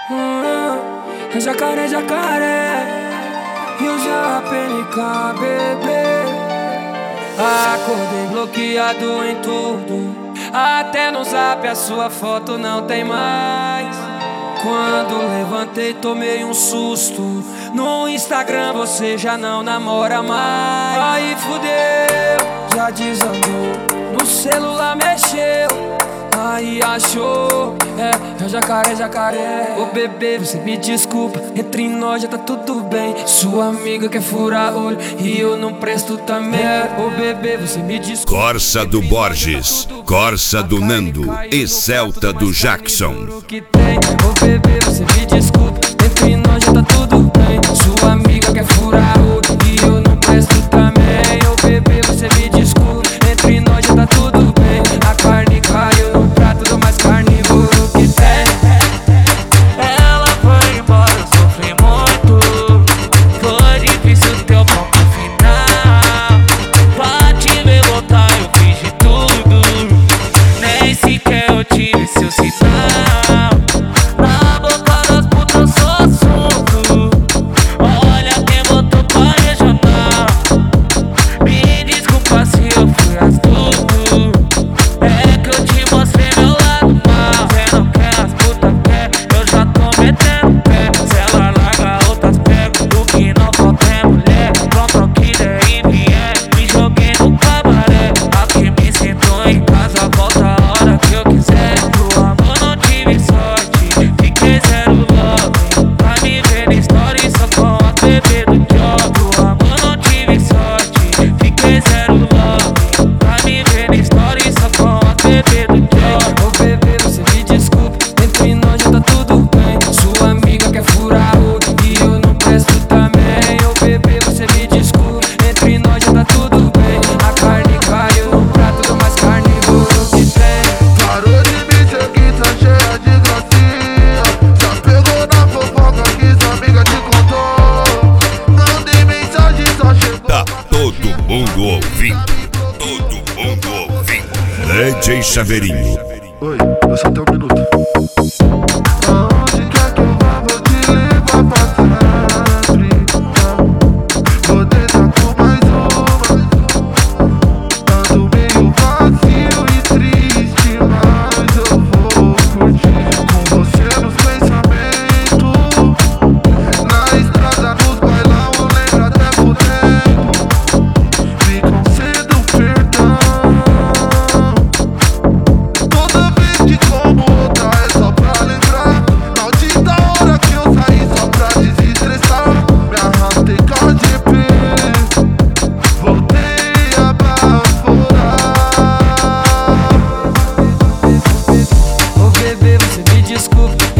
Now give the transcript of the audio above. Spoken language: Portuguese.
É jacaré, jacaré, e o JPNK, bebê. Acordei bloqueado em tudo, até no Zap a sua foto não tem mais. Quando levantei tomei um susto, no Instagram você já não namora mais. Aí fudeu, já desandou, no celular mexeu, aí achou, é jacaré, jacaré. Ô bebê, você me desculpa, entre nós já tá tudo bem. Sua amiga quer furar olho e eu não presto também. Ô bebê, você me desculpa. Corsa do Borges, Corsa do Nando e Celta do Jackson. Ô bebê, você me desculpa, entre nós já tá tudo bem. Sua amiga quer furar olho e eu não presto também. Ô bebê, você me desculpa, entre nós já tá tudo bem. A carne caiu no prato do mais carnívoro que tem. Ela foi embora, eu sofri muito. Foi difícil teu ponto final. Pra te ver voltar eu fiz de tudo, nem sequer eu tive seu sinal. Na boca das putas eu sou assunto. Olha quem botou pra regional. Me desculpa se eu fui astuto, é que eu te mostrei meu lado mal. Cê não quer, as putas quer, eu já tô metendo pé. Se ela larga outras pego, o que não falta é mulher. Pronto ao que der e vier, me joguei no cabaré. Aqui me sinto em casa, volta a hora que eu quiser. Pro amor não tive sorte, fiquei zero love. Pra me ver na story só com a bebê do job. Pro amor não tive sorte, fiquei zero love. Pra me ver na story só com a bebê do job. Ô bebê, você me desculpa, entre nós já tá tudo bem. Sua amiga quer furar olho e eu não presto também. Ô bebê, você me desculpa, entre nós já tá tudo bem. A carne caiu no prato do mais carnívoro que tem. Parou de me seguir, tá cheia de gracinha. Já pegou na fofoca que sua amiga te contou. Mandei mensagem, só chegou. Tá todo mundo ouvindo, todo mundo ouvindo. DJ Chaveirinho. Oi, eu só tenho um minuto. Aonde quer que eu vá, vou te levar pra sempre. Vou tentar com mais uma. Ando meio vazio e triste, mas eu vou curtir com você nos pensamentos. Na estrada, nos bailão, eu lembro até pro tempo. Me concedo perdão. Toda vez que como outra é só pra lembrar. Maldita hora que eu saí só pra desestressar. Me arrastei com a GP, voltei a baforar. Ô bebê, você me desculpa,